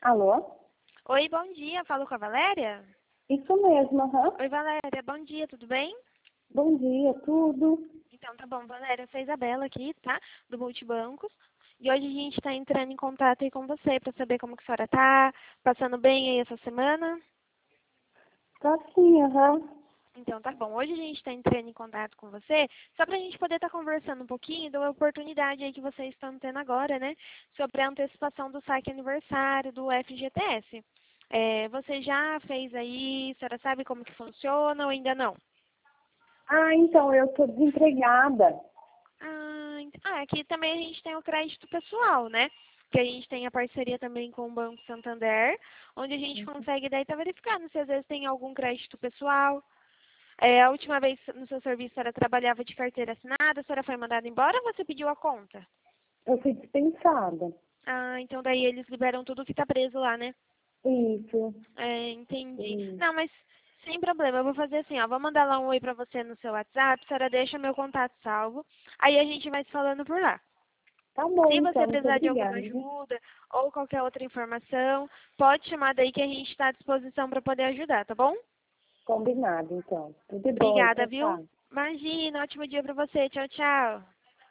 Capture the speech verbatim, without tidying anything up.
Alô? Oi, bom dia. Falo com a Valéria? Isso mesmo, aham. Oi, Valéria. Bom dia, tudo bem? Bom dia, tudo. Então, tá bom, Valéria. Eu sou a Isabela aqui, tá? Do Multibancos. E hoje a gente tá entrando em contato aí com você para saber como que a senhora tá, passando bem aí essa semana. Tá sim, aham. Então, tá bom. Hoje a gente está entrando em contato com você só para a gente poder estar conversando um pouquinho da oportunidade aí que vocês estão tendo agora, né? Sobre a antecipação do saque aniversário do F G T S. É, você já fez aí? A senhora sabe como que funciona ou ainda não? Ah, então, eu tô desempregada. Ah, ent- ah, aqui também a gente tem o crédito pessoal, né? Que a gente tem a parceria também com o Banco Santander, onde a gente consegue daí estar verificando se às vezes tem algum crédito pessoal. É, a última vez no seu serviço a senhora trabalhava de carteira assinada, a senhora foi mandada embora ou você pediu a conta? Eu fui dispensada. Ah, então daí eles liberam tudo que tá preso lá, né? Isso. É, entendi. Isso. Não, mas sem problema, eu vou fazer assim, ó, vou mandar lá um oi pra você no seu WhatsApp, a senhora deixa meu contato salvo, aí a gente vai se falando por lá. Tá bom, Se você então, muito precisar de alguma obrigada. ajuda ou qualquer outra informação, pode chamar daí que a gente está à disposição para poder ajudar, tá bom? Combinado, então. Tudo de bom, Obrigada, tchau, viu? tchau. Imagina, ótimo dia para você. Tchau, tchau.